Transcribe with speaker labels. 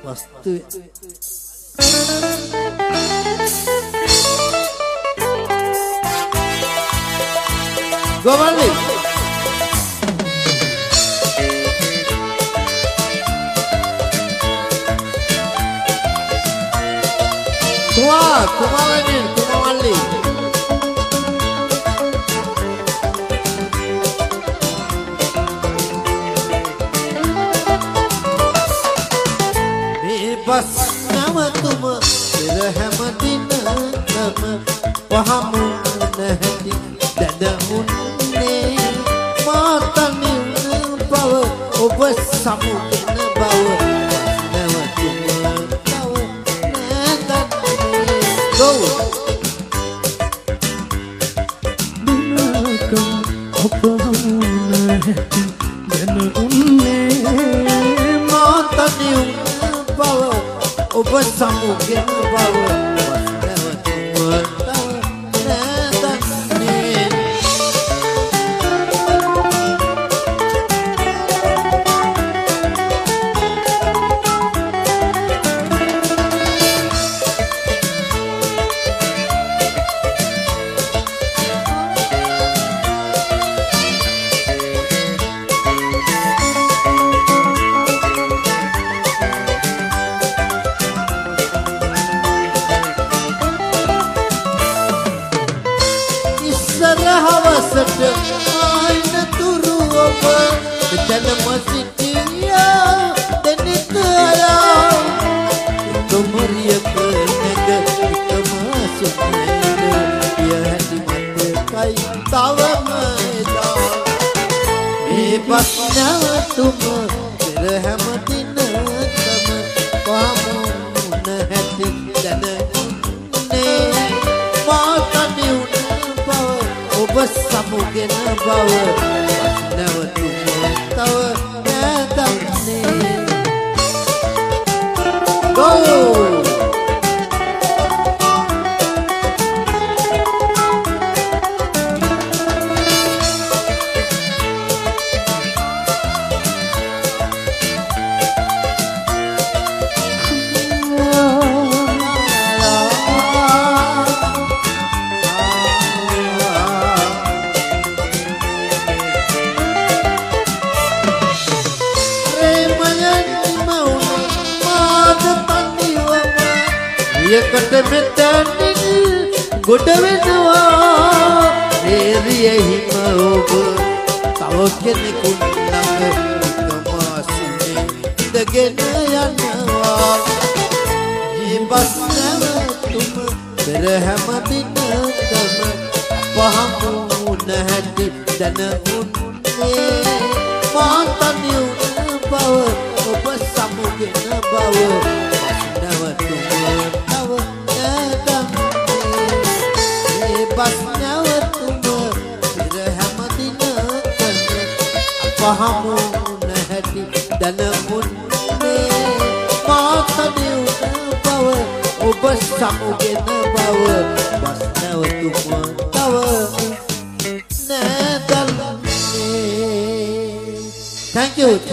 Speaker 1: වස්තුවේ ගොවල්ලි කුමවල්ලි बस नव तुम रहम दिन नम वहम नहदी ददमुन्ने मातनि बव ඔබ සමුගෙන බව නව තුම තව නැදන්නේ go දිනක ඔබ නැති දනුන්නේ මාතනි බව ඔබ සමුගෙන බව हवसट आइन तुरु अब जन्म सिटिया तनित आया तुमरिय नग तमासुनैन यह मत कई तव मैदा ए बसना तुम रहम दिन तम पामुन हति दन ने मातनि ඔබ සමුගෙන බව නැව තුම තව නැදන්නේ go යකට මෙතනින් ගොඩ වෙනවා එරියෙහිම ඔබ තව කෙනෙකුන් ළඟ එකමාසුනේ ඉඳගෙන යනවා මේ බස් නැවතුම පෙර හැම දිනකම පහමු නැහැටි දැනුන්නේ මාතනිය බව ඔබ සමුගෙන බව बस नव तुम फिर हम दिन पहमु नहति दन मुन्ने मातनि बव ඔබ සමුගෙන බව बस नव तुम तव නැදන්නේ thank you